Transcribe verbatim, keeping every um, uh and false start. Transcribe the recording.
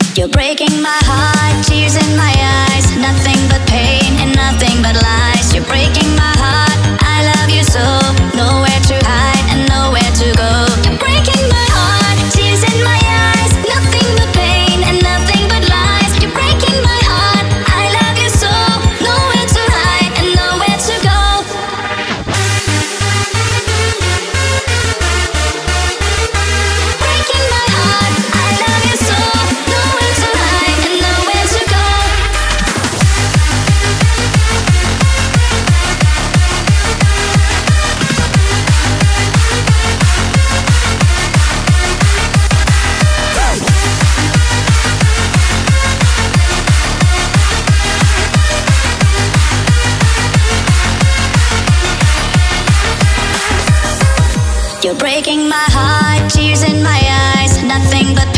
You're breaking my heart, tears in my eyes, nothing but pain and nothing but lies. You're breaking my heart, I love you so, nowhere to hide and nowhere to go. You're breaking my heart, tears in my eyes, nothing but pain and nothing but lies. You're breaking my heart, I love you so, nowhere to hide and nowhere to go. Breaking my heart, I love you so, nowhere to hide and nowhere to go. You're breaking my heart, tears in my eyes, nothing but